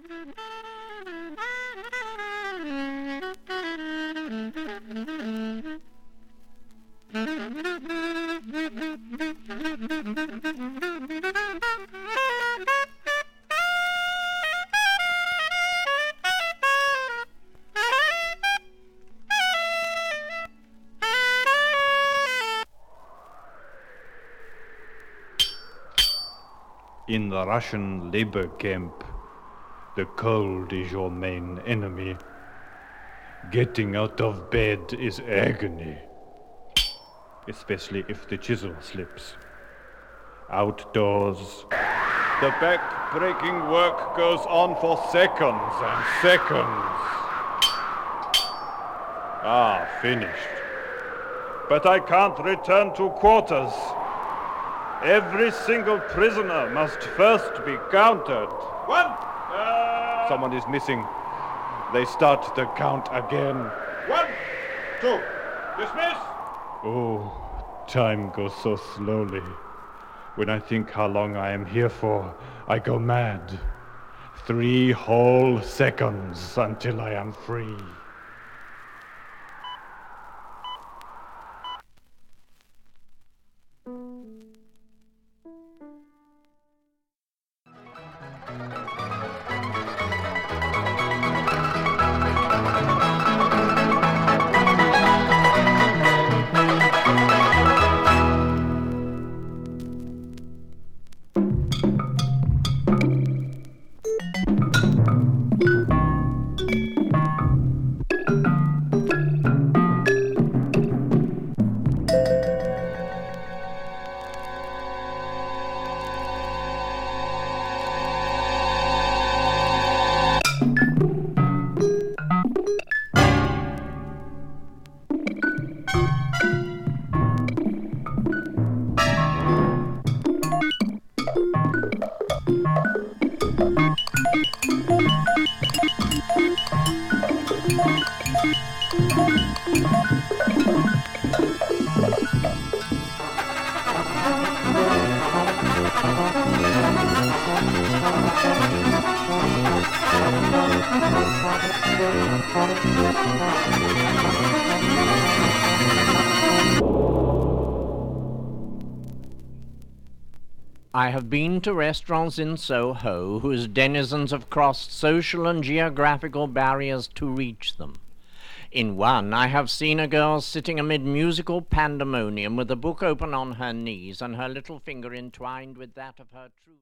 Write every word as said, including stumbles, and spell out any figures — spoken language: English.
In the Russian labor camp, the cold is your main enemy. Getting out of bed is agony, especially if the chisel slips. Outdoors, the back-breaking work goes on for seconds and seconds. Ah, finished. But I can't return to quarters. Every single prisoner must first be counted. One! Uh... Someone is missing. They start the count again. One, two, dismiss! Oh, time goes so slowly. When I think how long I am here for, I go mad. Three whole seconds until I am free. I have been to restaurants in Soho whose denizens have crossed social and geographical barriers to reach them. In one, I have seen a girl sitting amid musical pandemonium with a book open on her knees and her little finger entwined with that of her true